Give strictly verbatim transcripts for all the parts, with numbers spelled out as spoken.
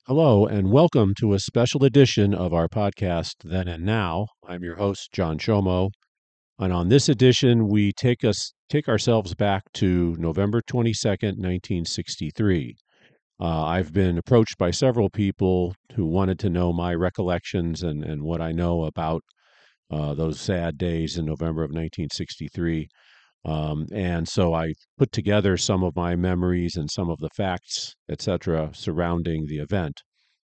Hello, and welcome to a special edition of our podcast, Then and Now. I'm your host, John Chomo, and on this edition, we take us take ourselves back to November twenty-second, nineteen sixty-three. Uh, I've been approached by several people who wanted to know my recollections and, and what I know about uh, those sad days in November of nineteen sixty-three. Um, and so I put together some of my memories and some of the facts, et cetera, surrounding the event.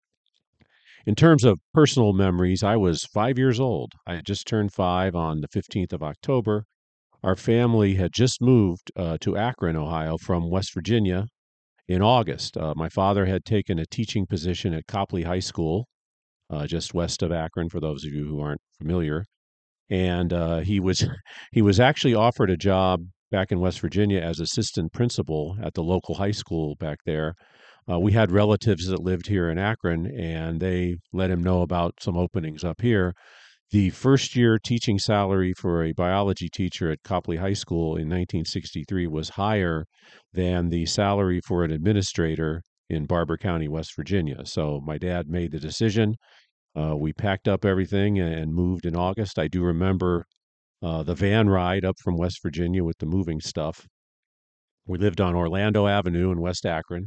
In terms of personal memories, I was five years old. I had just turned five on the fifteenth of October. Our family had just moved uh, to Akron, Ohio, from West Virginia in August. Uh, my father had taken a teaching position at Copley High School, uh, just west of Akron, for those of you who aren't familiar. And uh, he was he was actually offered a job back in West Virginia as assistant principal at the local high school back there. Uh, we had relatives that lived here in Akron, and they let him know about some openings up here. The first year teaching salary for a biology teacher at Copley High School in nineteen sixty-three was higher than the salary for an administrator in Barber County, West Virginia. So my dad made the decision. Uh, we packed up everything and moved in August. I do remember uh, the van ride up from West Virginia with the moving stuff. We lived on Orlando Avenue in West Akron.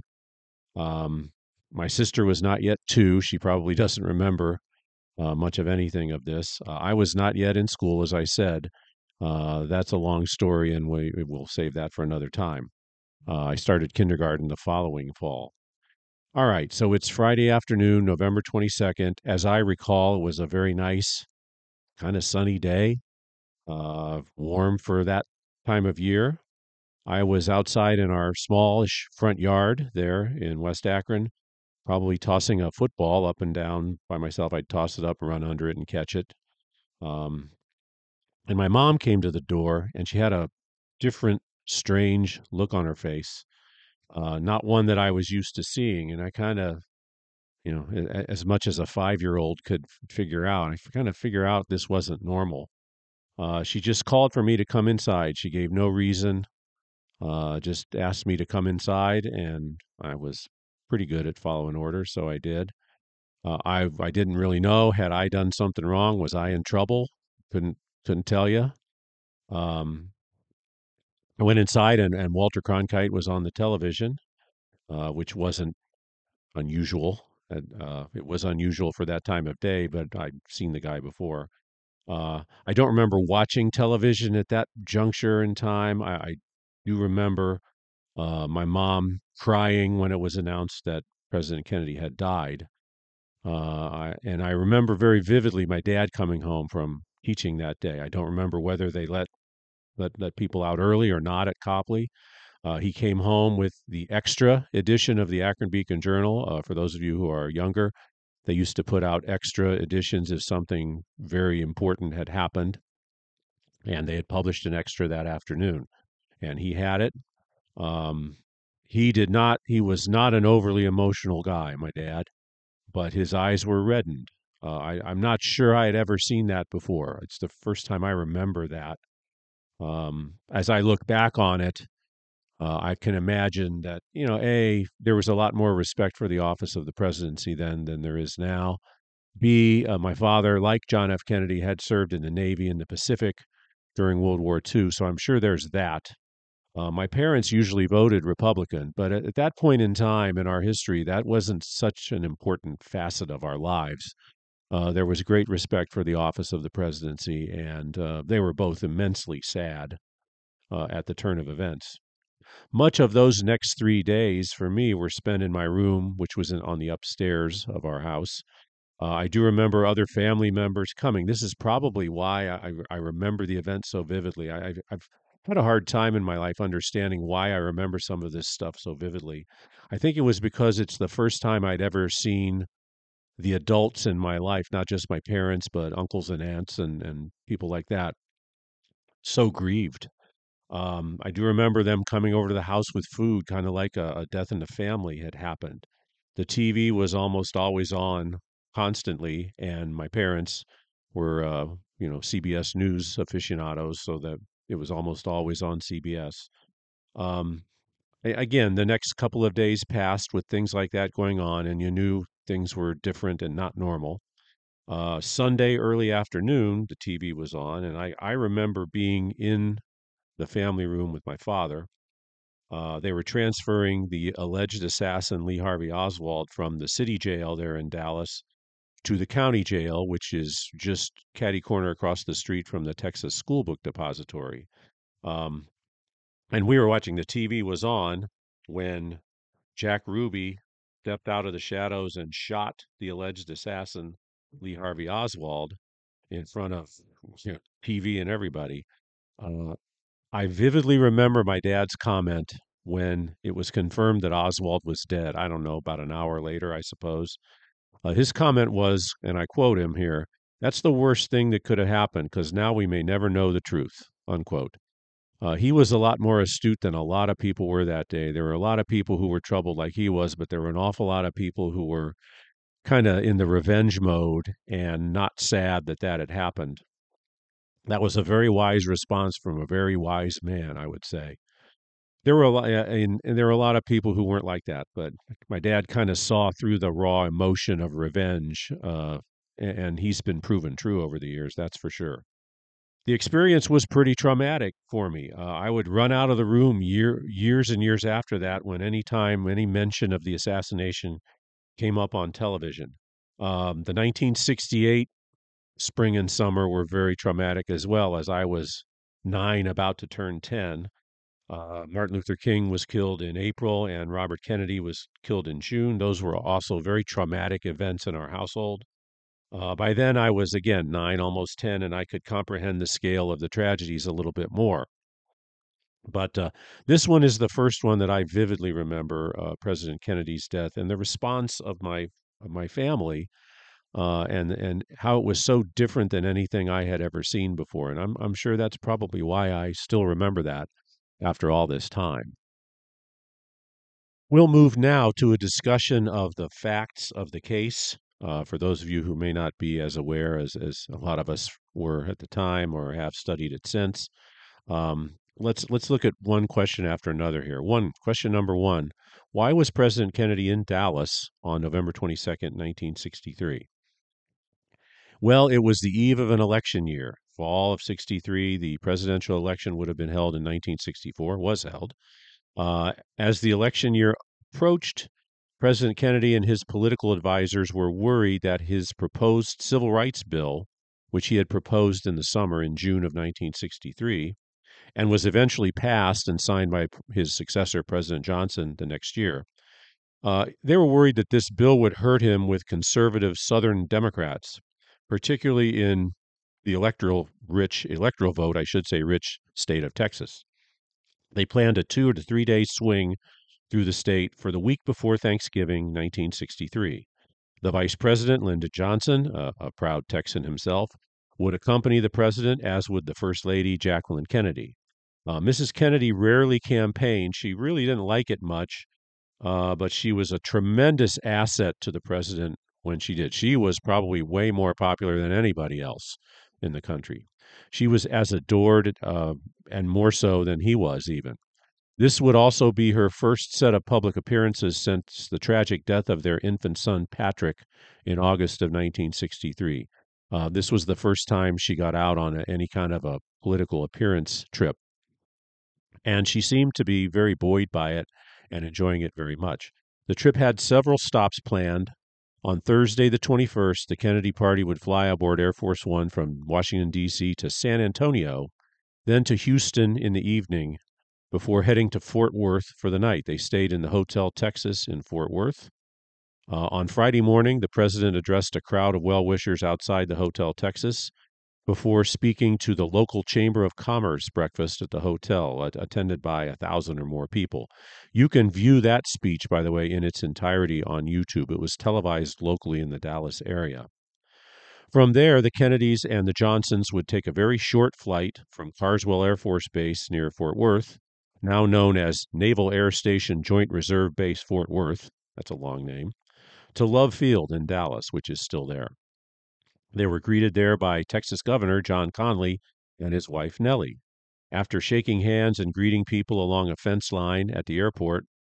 Um, my sister was not yet two. She probably doesn't remember uh, much of anything of this. Uh, I was not yet in school, as I said. Uh, that's a long story, and we will save that for another time. Uh, I started kindergarten the following fall. All right, so it's Friday afternoon, November twenty-second. As I recall, it was a very nice, kind of sunny day, uh, warm for that time of year. I was outside in our smallish front yard there in West Akron, probably tossing a football up and down by myself. I'd toss it up, run under it, and catch it. Um, and my mom came to the door, and she had a different, strange look on her face, uh, not one that I was used to seeing. And I kind of, you know, a- as much as a five year old could f- figure out, I kind of figure out this wasn't normal. Uh, she just called for me to come inside. She gave no reason, uh, just asked me to come inside, and I was pretty good at following orders, so I did. Uh, I I didn't really know, had I done something wrong? Was I in trouble? Couldn't couldn't tell you. Um, I went inside, and, and Walter Cronkite was on the television, uh, which wasn't unusual. And, uh, it was unusual for that time of day, but I'd seen the guy before. Uh, I don't remember watching television at that juncture in time. I, I do remember uh, my mom crying when it was announced that President Kennedy had died. Uh, I, and I remember very vividly my dad coming home from teaching that day. I don't remember whether they let let, let people out early or not at Copley. Uh, he came home with the extra edition of the Akron Beacon Journal. Uh, for those of you who are younger, they used to put out extra editions if something very important had happened, and they had published an extra that afternoon. And he had it. Um, he did not. He was not an overly emotional guy, my dad, but his eyes were reddened. Uh, I, I'm not sure I had ever seen that before. It's the first time I remember that. Um, as I look back on it, uh, I can imagine that, you know, A, there was a lot more respect for the office of the presidency then than there is now. B, uh, my father, like John F. Kennedy, had served in the Navy in the Pacific during World War two, so I'm sure there's that. Uh, my parents usually voted Republican, but at, at that point in time in our history, that wasn't such an important facet of our lives. Uh, there was great respect for the office of the presidency, and uh, they were both immensely sad uh, at the turn of events. Much of those next three days for me were spent in my room, which was in, on the upstairs of our house. Uh, I do remember other family members coming. This is probably why I, I remember the event so vividly. I, I've, I've had a hard time in my life understanding why I remember some of this stuff so vividly. I think it was because it's the first time I'd ever seen the adults in my life, not just my parents, but uncles and aunts and, and people like that, so grieved. Um, I do remember them coming over to the house with food, kind of like a, a death in the family had happened. The T V was almost always on constantly, and my parents were, uh, you know, C B S News aficionados, so that it was almost always on C B S. Um, a- again, the next couple of days passed with things like that going on, and you knew things were different and not normal. Uh, Sunday early afternoon, the T V was on, and I, I remember being in the family room with my father. Uh, they were transferring the alleged assassin Lee Harvey Oswald from the city jail there in Dallas to the county jail, which is just catty corner across the street from the Texas School Book Depository. Um, and we were watching, the T V was on when Jack Ruby stepped out of the shadows and shot the alleged assassin Lee Harvey Oswald in front of, you know, T V and everybody. Uh, I vividly remember my dad's comment when it was confirmed that Oswald was dead. I don't know, about an hour later, I suppose. Uh, his comment was, and I quote him here, "That's the worst thing that could have happened because now we may never know the truth," unquote. Uh, he was a lot more astute than a lot of people were that day. There were a lot of people who were troubled like he was, but there were an awful lot of people who were kind of in the revenge mode and not sad that that had happened. That was a very wise response from a very wise man, I would say. There were a lot, and, and there were a lot of people who weren't like that, but my dad kind of saw through the raw emotion of revenge, uh, and he's been proven true over the years, that's for sure. The experience was pretty traumatic for me. Uh, I would run out of the room year, years and years after that when any time any mention of the assassination came up on television. Um, the nineteen sixty-eight spring and summer were very traumatic as well, as I was nine, about to turn ten. Uh, Martin Luther King was killed in April, and Robert Kennedy was killed in June. Those were also very traumatic events in our household. Uh, by then, I was again nine, almost ten, and I could comprehend the scale of the tragedies a little bit more. But uh, this one is the first one that I vividly remember, uh, President Kennedy's death, and the response of my of my family, uh, and and how it was so different than anything I had ever seen before. And I'm I'm sure that's probably why I still remember that after all this time. We'll move now to a discussion of the facts of the case. Uh, for those of you who may not be as aware as, as a lot of us were at the time or have studied it since, um, let's let's look at one question after another here. One question number one: why was President Kennedy in Dallas on November twenty-second, nineteen sixty-three? Well, it was the eve of an election year. Fall of sixty-three, the presidential election would have been held in nineteen sixty-four, was held. Uh, as the election year approached, President Kennedy and his political advisors were worried that his proposed civil rights bill, which he had proposed in the summer in June of nineteen sixty-three, and was eventually passed and signed by his successor, President Johnson, the next year, uh, they were worried that this bill would hurt him with conservative Southern Democrats, particularly in the electoral rich, electoral vote, I should say, rich state of Texas. They planned a two to three day swing through the state for the week before Thanksgiving, nineteen sixty-three. The vice president, Lyndon Johnson, a, a proud Texan himself, would accompany the president, as would the first lady, Jacqueline Kennedy. Uh, Missus Kennedy rarely campaigned. She really didn't like it much, uh, but she was a tremendous asset to the president when she did. She was probably way more popular than anybody else in the country. She was as adored, uh, and more so than he was, even. This would also be her first set of public appearances since the tragic death of their infant son, Patrick, in August of nineteen sixty-three. Uh, this was the first time she got out on a, any kind of a political appearance trip. And she seemed to be very buoyed by it and enjoying it very much. The trip had several stops planned. On Thursday, the twenty-first, the Kennedy party would fly aboard Air Force One from Washington, D C to San Antonio, then to Houston in the evening, before heading to Fort Worth for the night. They stayed in the Hotel Texas in Fort Worth. Uh, on Friday morning, the president addressed a crowd of well-wishers outside the Hotel Texas before speaking to the local Chamber of Commerce breakfast at the hotel, uh, attended by a thousand or more people. You can view that speech, by the way, in its entirety on YouTube. It was televised locally in the Dallas area. From there, the Kennedys and the Johnsons would take a very short flight from Carswell Air Force Base near Fort Worth, now known as Naval Air Station Joint Reserve Base Fort Worth, that's a long name, to Love Field in Dallas, which is still there. They were greeted there by Texas Governor John Connally and his wife Nellie. After shaking hands and greeting people along a fence line at the airport,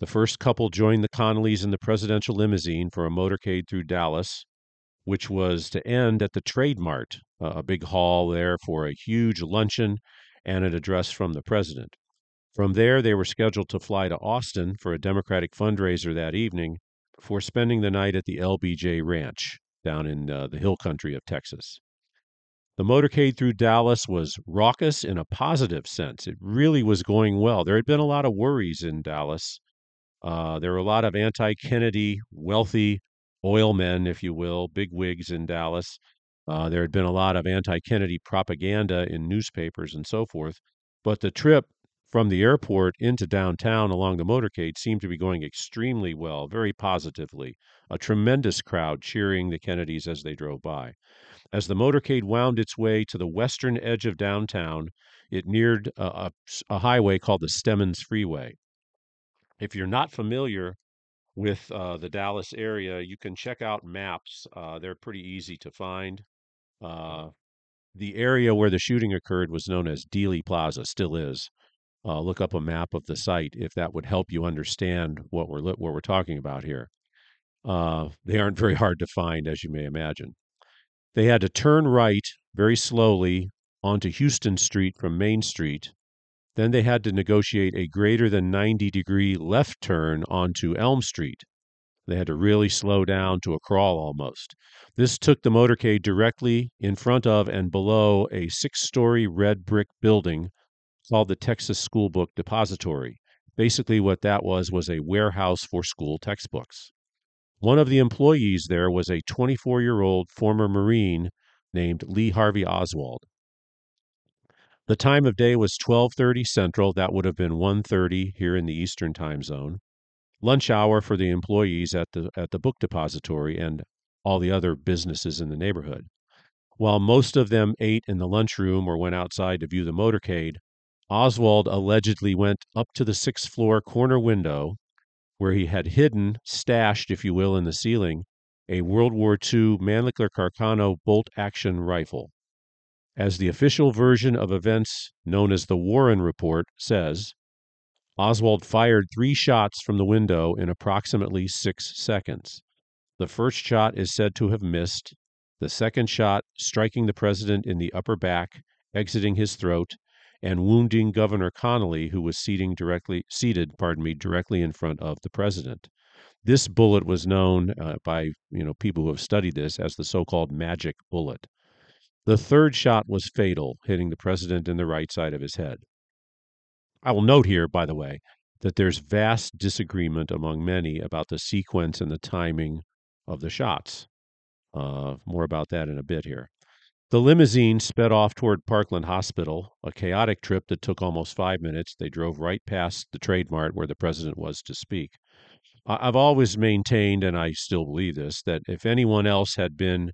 The first couple joined the Connollys in the presidential limousine for a motorcade through Dallas, which was to end at the Trade Mart, a big hall there for a huge luncheon and an address from the president. From there, they were scheduled to fly to Austin for a Democratic fundraiser that evening before spending the night at the L B J Ranch down in uh, the hill country of Texas. The motorcade through Dallas was raucous in a positive sense. It really was going well. There had been a lot of worries in Dallas. Uh, there were a lot of anti Kennedy, wealthy oil men, if you will, big wigs in Dallas. Uh, there had been a lot of anti Kennedy propaganda in newspapers and so forth. But the trip from the airport into downtown along the motorcade seemed to be going extremely well, very positively. A tremendous crowd cheering the Kennedys as they drove by. As the motorcade wound its way to the western edge of downtown, it neared a, a, a highway called the Stemmons Freeway. If you're not familiar with uh, the Dallas area, you can check out maps. Uh, they're pretty easy to find. Uh, the area where the shooting occurred was known as Dealey Plaza, still is. Uh, look up a map of the site if that would help you understand what we're what we're talking about here. Uh, they aren't very hard to find, as you may imagine. They had to turn right very slowly onto Houston Street from Main Street. Then they had to negotiate a greater than ninety degree left turn onto Elm Street. They had to really slow down to a crawl almost. This took the motorcade directly in front of and below a six-story red brick building called the Texas School Book Depository. Basically, what that was was a warehouse for school textbooks. One of the employees there was a twenty-four-year-old former Marine named Lee Harvey Oswald. The time of day was twelve thirty Central. That would have been one thirty here in the Eastern Time Zone. Lunch hour for the employees at the at the book depository and all the other businesses in the neighborhood. While most of them ate in the lunchroom or went outside to view the motorcade, Oswald allegedly went up to the sixth floor corner window where he had hidden, stashed, if you will, in the ceiling, a World War Two Mannlicher Carcano bolt-action rifle. As the official version of events known as the Warren Report says, Oswald fired three shots from the window in approximately six seconds. The first shot is said to have missed, the second shot striking the president in the upper back, exiting his throat, and wounding Governor Connolly, who was seating directly, seated pardon me, directly in front of the president. This bullet was known uh, by you know people who have studied this as the so-called magic bullet. The third shot was fatal, hitting the president in the right side of his head. I will note here, by the way, that there's vast disagreement among many about the sequence and the timing of the shots. Uh, more about that in a bit here. The limousine sped off toward Parkland Hospital, a chaotic trip that took almost five minutes. They drove right past the Trade Mart where the president was to speak. I've always maintained, and I still believe this, that if anyone else had been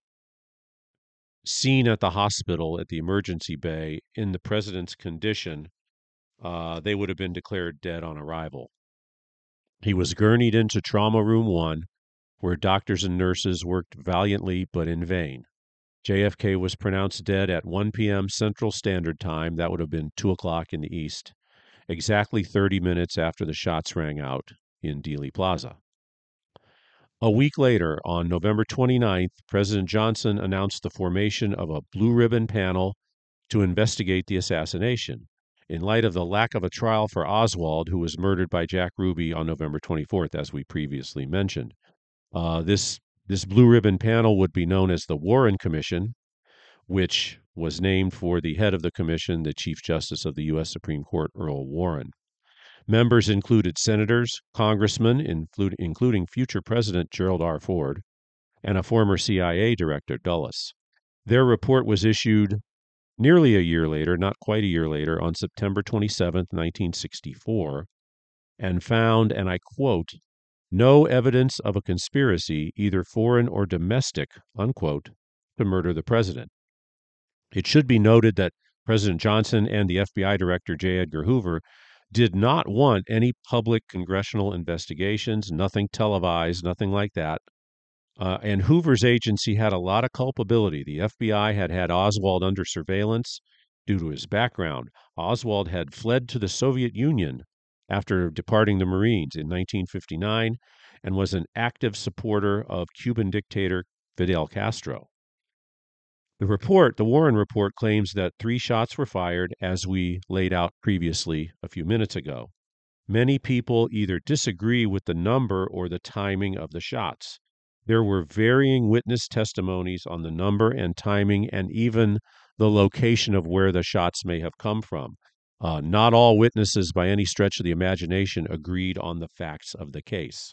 seen at the hospital at the emergency bay in the president's condition, uh, they would have been declared dead on arrival. He was gurneyed into Trauma Room one, where doctors and nurses worked valiantly but in vain. J F K was pronounced dead at one p.m. Central Standard Time. That would have been two o'clock in the East, exactly thirty minutes after the shots rang out in Dealey Plaza. A week later, on November twenty-ninth, President Johnson announced the formation of a blue ribbon panel to investigate the assassination, in light of the lack of a trial for Oswald, who was murdered by Jack Ruby on November twenty-fourth, as we previously mentioned. Uh, this This blue ribbon panel would be known as the Warren Commission, which was named for the head of the commission, the Chief Justice of the U S Supreme Court, Earl Warren. Members included senators, congressmen, include, including future President Gerald R. Ford, and a former C I A director, Dulles. Their report was issued nearly a year later, not quite a year later, on September twenty-seventh, nineteen sixty-four, and found, and I quote, no evidence of a conspiracy, either foreign or domestic, unquote, to murder the president. It should be noted that President Johnson and the F B I Director J. Edgar Hoover did not want any public congressional investigations, nothing televised, nothing like that. Uh, and Hoover's agency had a lot of culpability. The F B I had had Oswald under surveillance due to his background. Oswald had fled to the Soviet Union after departing the Marines in nineteen fifty-nine and was an active supporter of Cuban dictator Fidel Castro. The report, the Warren report, claims that three shots were fired, as we laid out previously a few minutes ago. Many people either disagree with the number or the timing of the shots. There were varying witness testimonies on the number and timing and even the location of where the shots may have come from. Uh, not all witnesses, by any stretch of the imagination, agreed on the facts of the case.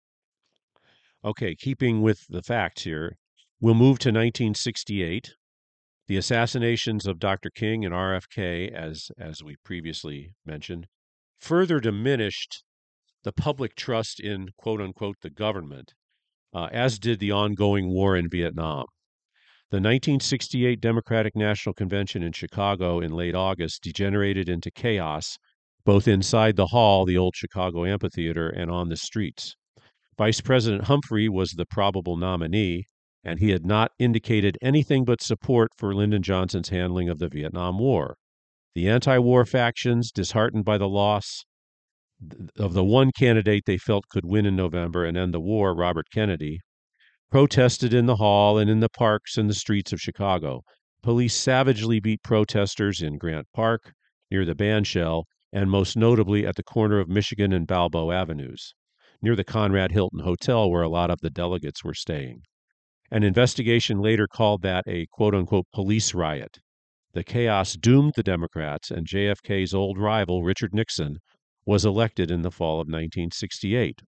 Okay, keeping with the facts here, we'll move to nineteen sixty-eight. The assassinations of Doctor King and R F K, as, as we previously mentioned, further diminished the public trust in, quote unquote, the government, uh, as did the ongoing war in Vietnam. The nineteen sixty-eight Democratic National Convention in Chicago in late August degenerated into chaos, both inside the hall, the old Chicago amphitheater, and on the streets. Vice President Humphrey was the probable nominee, and he had not indicated anything but support for Lyndon Johnson's handling of the Vietnam War. The anti-war factions, disheartened by the loss of the one candidate they felt could win in November and end the war, Robert Kennedy, protested in the hall and in the parks and the streets of Chicago. Police savagely beat protesters in Grant Park, near the bandshell, and most notably at the corner of Michigan and Balboa Avenues, near the Conrad Hilton Hotel where a lot of the delegates were staying. An investigation later called that a quote-unquote police riot. The chaos doomed the Democrats, and J F K's old rival, Richard Nixon, was elected in the fall of nineteen sixty-eight.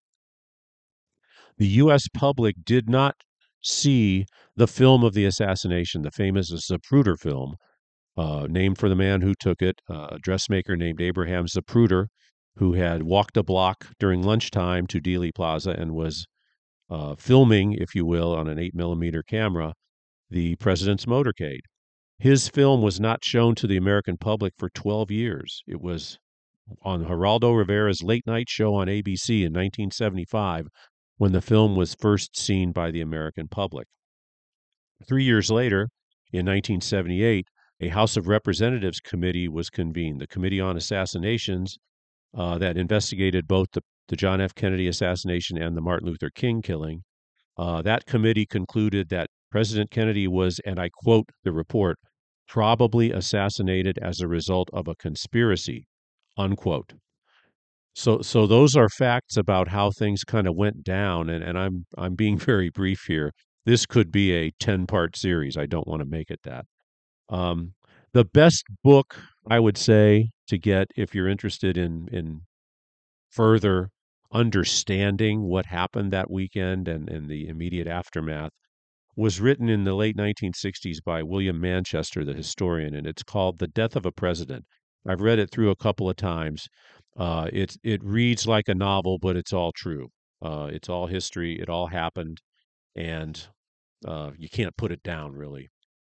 The U S public did not see the film of the assassination, the famous Zapruder film, uh, named for the man who took it, uh, a dressmaker named Abraham Zapruder, who had walked a block during lunchtime to Dealey Plaza and was uh, filming, if you will, on an eight millimeter camera, the president's motorcade. His film was not shown to the American public for twelve years. It was on Geraldo Rivera's late night show on A B C in nineteen seventy-five when the film was first seen by the American public. Three years later, in nineteen seventy-eight, a House of Representatives committee was convened, the Committee on Assassinations, uh, that investigated both the, the John F. Kennedy assassination and the Martin Luther King killing. Uh, that committee concluded that President Kennedy was, and I quote the report, probably assassinated as a result of a conspiracy, unquote. So, so those are facts about how things kind of went down, and, and I'm I'm being very brief here. This could be a ten-part series. I don't want to make it that. Um, the best book I would say to get if you're interested in in further understanding what happened that weekend and, and the immediate aftermath was written in the late nineteen sixties by William Manchester, the historian, and it's called The Death of a President. I've read it through a couple of times. Uh, it, it reads like a novel, but it's all true. Uh, it's all history. It all happened, and uh, you can't put it down, really.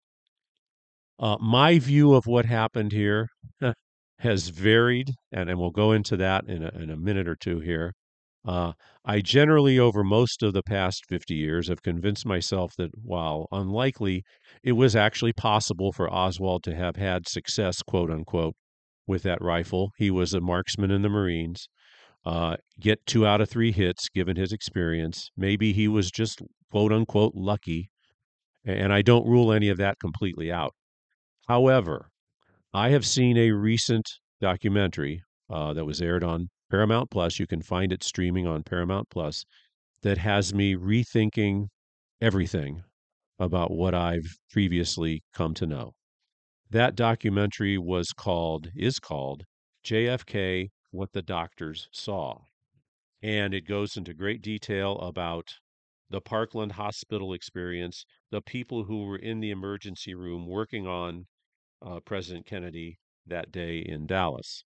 Uh, my view of what happened here has varied, and, and we'll go into that in a, in a minute or two here. Uh, I generally, over most of the past fifty years, have convinced myself that while unlikely, it was actually possible for Oswald to have had success, quote unquote, with that rifle. He was a marksman in the Marines. Uh, get two out of three hits, given his experience. Maybe he was just, quote unquote, lucky, and I don't rule any of that completely out. However, I have seen a recent documentary uh, that was aired on Paramount Plus. You can find it streaming on Paramount Plus, that has me rethinking everything about what I've previously come to know. That documentary was called, is called J F K, What the Doctors Saw. And it goes into great detail about the Parkland Hospital experience, the people who were in the emergency room working on uh, President Kennedy that day in Dallas.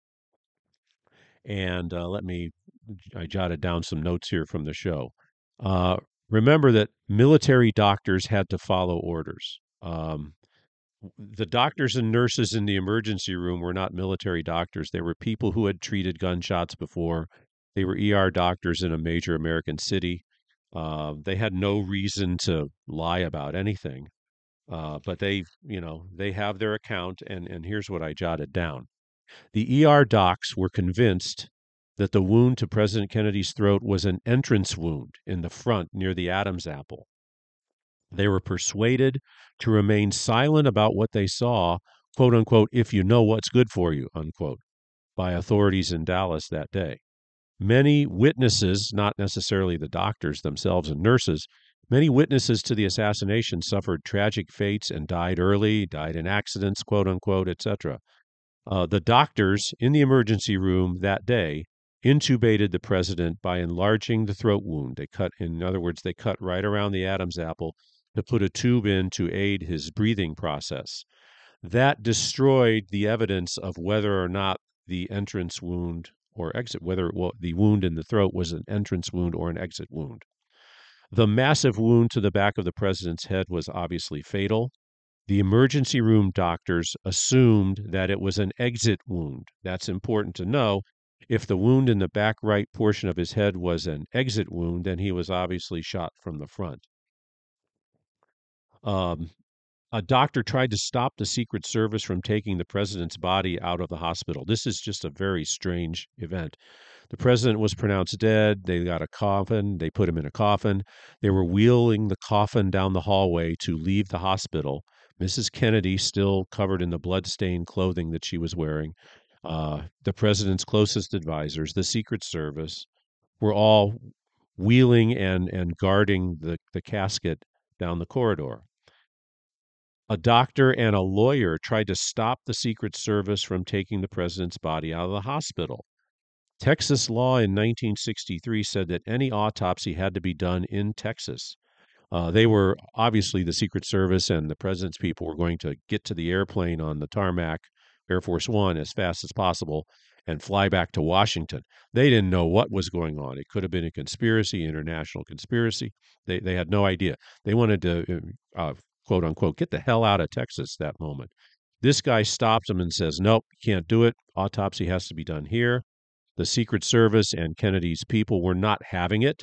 And uh, let me, I jotted down some notes here from the show. Uh, remember that military doctors had to follow orders. Um, the doctors and nurses in the emergency room were not military doctors. They were people who had treated gunshots before. They were E R doctors in a major American city. Uh, they had no reason to lie about anything. Uh, but they, you know, they have their account, and, and here's what I jotted down. The E R docs were convinced that the wound to President Kennedy's throat was an entrance wound in the front near the Adam's apple. They were persuaded to remain silent about what they saw, quote unquote, if you know what's good for you, unquote, by authorities in Dallas that day. Many witnesses, not necessarily the doctors themselves and nurses, many witnesses to the assassination suffered tragic fates and died early, died in accidents, quote unquote, et cetera. Uh, the doctors in the emergency room that day intubated the president by enlarging the throat wound. They cut, in other words, they cut right around the Adam's apple to put a tube in to aid his breathing process. That destroyed the evidence of whether or not the entrance wound or exit, whether well, the wound in the throat was an entrance wound or an exit wound. The massive wound to the back of the president's head was obviously fatal. The emergency room doctors assumed that it was an exit wound. That's important to know. If the wound in the back right portion of his head was an exit wound, then he was obviously shot from the front. Um, a doctor tried to stop the Secret Service from taking the president's body out of the hospital. This is just a very strange event. The president was pronounced dead. They got a coffin. They put him in a coffin. They were wheeling the coffin down the hallway to leave the hospital. Missus Kennedy, still covered in the blood-stained clothing that she was wearing, uh, the president's closest advisors, the Secret Service, were all wheeling and, and guarding the, the casket down the corridor. A doctor and a lawyer tried to stop the Secret Service from taking the president's body out of the hospital. Texas law in nineteen sixty-three said that any autopsy had to be done in Texas. Uh, they were obviously the Secret Service and the president's people were going to get to the airplane on the tarmac, Air Force One, as fast as possible and fly back to Washington. They didn't know what was going on. It could have been a conspiracy, international conspiracy. They they had no idea. They wanted to, uh, quote unquote, get the hell out of Texas that moment. This guy stops them and says, nope, you can't do it. Autopsy has to be done here. The Secret Service and Kennedy's people were not having it.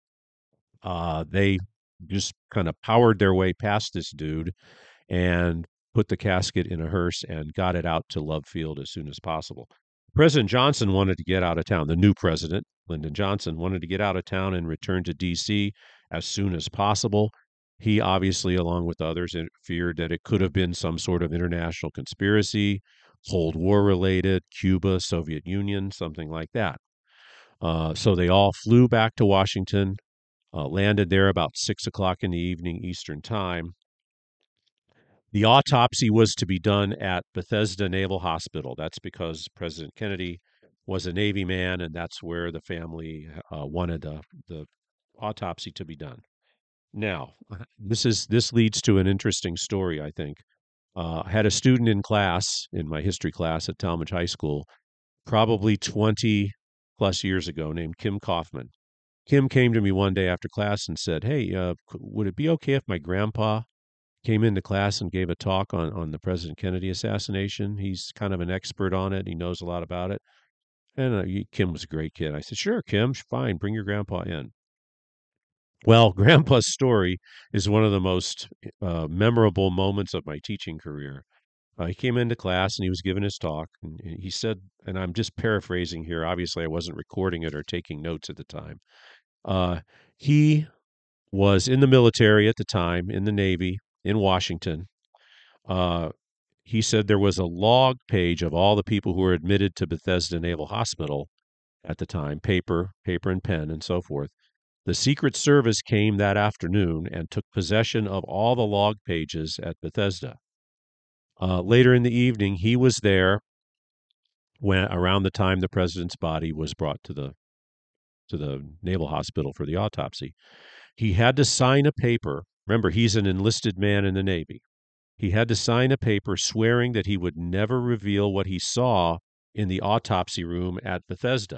Uh, they just kind of powered their way past this dude and put the casket in a hearse and got it out to Love Field as soon as possible. President Johnson wanted to get out of town. The new president, Lyndon Johnson, wanted to get out of town and return to D C as soon as possible. He obviously, along with others, feared that it could have been some sort of international conspiracy, Cold War related, Cuba, Soviet Union, something like that. Uh, so they all flew back to Washington, uh, landed there about six o'clock in the evening Eastern Time. The autopsy was to be done at Bethesda Naval Hospital. That's because President Kennedy was a Navy man, and that's where the family uh, wanted uh, the autopsy to be done. Now, this is this leads to an interesting story, I think. Uh, I had a student in class, in my history class at Talmadge High School, probably twenty plus years ago, named Kim Kaufman. Kim came to me one day after class and said, hey, uh, would it be okay if my grandpa came into class and gave a talk on, on the President Kennedy assassination? He's kind of an expert on it. He knows a lot about it. And uh, Kim was a great kid. I said, sure, Kim, fine, bring your grandpa in. Well, Grandpa's story is one of the most uh, memorable moments of my teaching career. Uh, he came into class and he was giving his talk, and he said, and I'm just paraphrasing here. Obviously, I wasn't recording it or taking notes at the time. Uh, he was in the military at the time, in the Navy, in Washington. Uh, he said there was a log page of all the people who were admitted to Bethesda Naval Hospital at the time, paper, paper and pen, and so forth. The Secret Service came that afternoon and took possession of all the log pages at Bethesda. Uh, later in the evening, he was there when around the time the president's body was brought to the to the Naval Hospital for the autopsy. He had to sign a paper. Remember, he's an enlisted man in the Navy. He had to sign a paper swearing that he would never reveal what he saw in the autopsy room at Bethesda,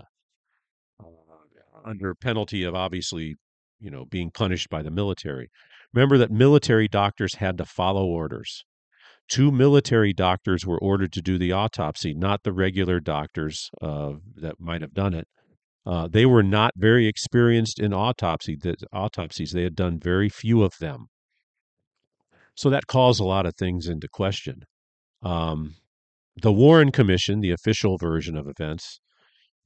under penalty of obviously, you know, being punished by the military. Remember that military doctors had to follow orders. Two military doctors were ordered to do the autopsy, not the regular doctors uh, that might have done it. Uh, they were not very experienced in autopsy. The autopsies. They had done very few of them. So that calls a lot of things into question. Um, the Warren Commission, the official version of events,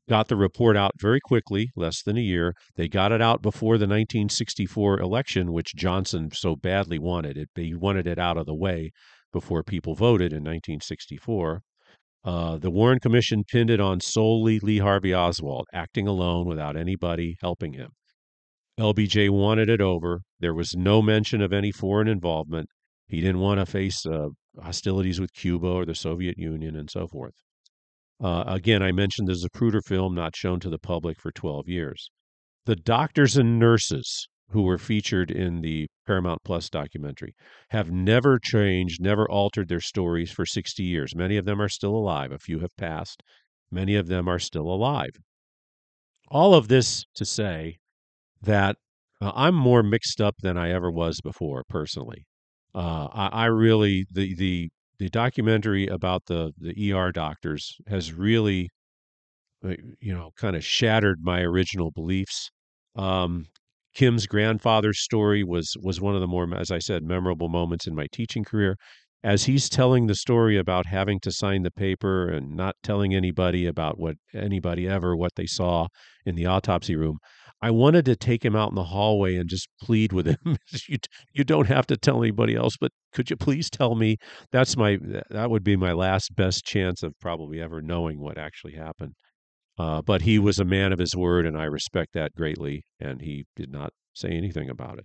got the report out very quickly, less than a year. They got it out before the nineteen sixty-four election, which Johnson so badly wanted. It, he wanted it out of the way before people voted in nineteen sixty-four. Uh, the Warren Commission pinned it on solely Lee Harvey Oswald, acting alone without anybody helping him. L B J wanted it over. There was no mention of any foreign involvement. He didn't want to face uh, hostilities with Cuba or the Soviet Union and so forth. Uh, again, I mentioned the Zapruder film not shown to the public for twelve years. The doctors and nurses who were featured in the Paramount Plus documentary have never changed, never altered their stories for sixty years. Many of them are still alive. A few have passed. Many of them are still alive. All of this to say that uh, I'm more mixed up than I ever was before, personally. Uh, I, I really the the the documentary about the the E R doctors has really, uh, you know, kind of shattered my original beliefs. Um, Kim's grandfather's story was was one of the more, as I said, memorable moments in my teaching career. As he's telling the story about having to sign the paper and not telling anybody about what anybody ever what they saw in the autopsy room, I wanted to take him out in the hallway and just plead with him. you you don't have to tell anybody else, but could you please tell me? That's my that would be my last best chance of probably ever knowing what actually happened. Uh, but he was a man of his word, and I respect that greatly. And he did not say anything about it.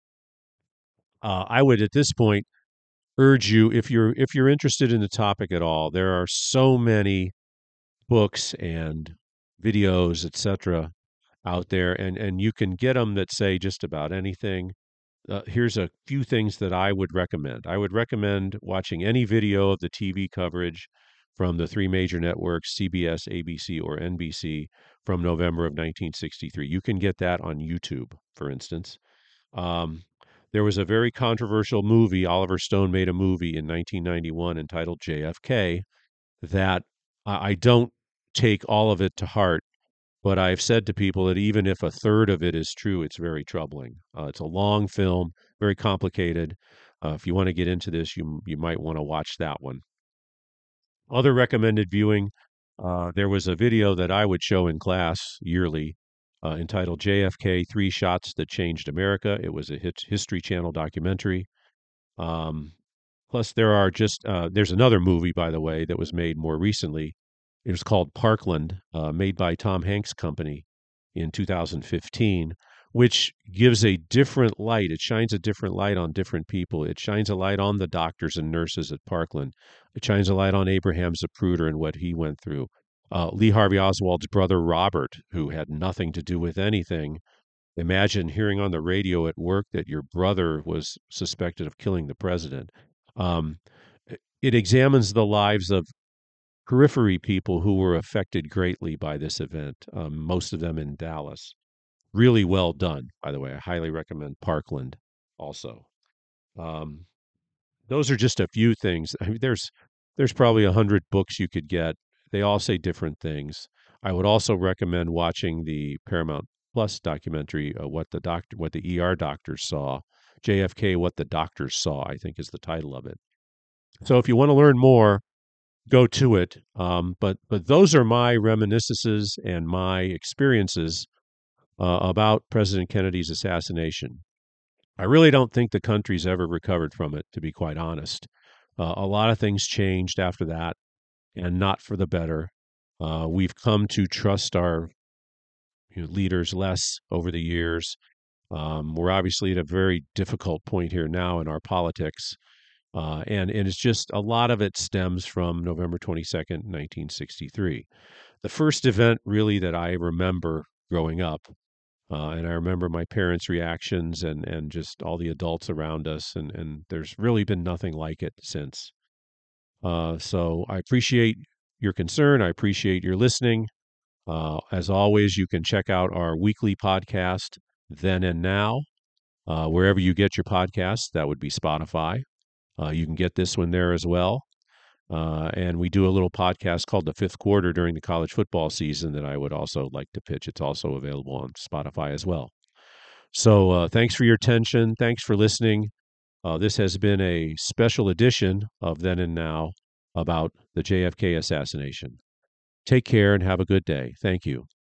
Uh, I would, at this point, urge you if you're if you're interested in the topic at all. There are so many books and videos, et cetera, out there, and and you can get them that say just about anything. Uh, here's a few things that I would recommend. I would recommend watching any video of the T V coverage from the three major networks, C B S, A B C, or N B C, from November of nineteen sixty-three. You can get that on YouTube, for instance. Um, there was a very controversial movie. Oliver Stone made a movie in nineteen ninety-one entitled J F K that I I don't take all of it to heart, but I've said to people that even if a third of it is true, it's very troubling. Uh, it's a long film, very complicated. Uh, if you want to get into this, you you might want to watch that one. Other recommended viewing, uh, there was a video that I would show in class yearly uh, entitled J F K Three Shots That Changed America. It was a hit, History Channel documentary. Um, Plus, there are just, uh, there's another movie, by the way, that was made more recently. It was called Parkland, uh, made by Tom Hanks' company in two thousand fifteen, which gives a different light. It shines a different light on different people. It shines a light on the doctors and nurses at Parkland. It shines a light on Abraham Zapruder and what he went through. Uh, Lee Harvey Oswald's brother, Robert, who had nothing to do with anything. Imagine hearing on the radio at work that your brother was suspected of killing the president. Um, it examines the lives of periphery people who were affected greatly by this event, um, most of them in Dallas. Really well done, by the way. I highly recommend Parkland also. Um, those are just a few things. I mean, there's there's probably a hundred books you could get. They all say different things. I would also recommend watching the Paramount Plus documentary, uh, "What the Doctor, What the E R Doctors Saw." J F K, "What the Doctors Saw," I think is the title of it. So if you want to learn more, go to it. Um, but but those are my reminiscences and my experiences uh, about President Kennedy's assassination. I really don't think the country's ever recovered from it, to be quite honest. Uh, a lot of things changed after that, and not for the better. Uh, we've come to trust our you know, leaders less over the years. Um, we're obviously at a very difficult point here now in our politics. Uh, and, and it's just a lot of it stems from November twenty-second, nineteen sixty-three. The first event really that I remember growing up, uh, and I remember my parents' reactions and, and just all the adults around us, and, and there's really been nothing like it since. Uh, so I appreciate your concern. I appreciate your listening. Uh, as always, you can check out our weekly podcast, Then and Now, uh, wherever you get your podcasts. That would be Spotify. Uh, you can get this one there as well. Uh, and we do a little podcast called The Fifth Quarter during the college football season that I would also like to pitch. It's also available on Spotify as well. So uh, thanks for your attention. Thanks for listening. Uh, this has been a special edition of Then and Now about the J F K assassination. Take care and have a good day. Thank you.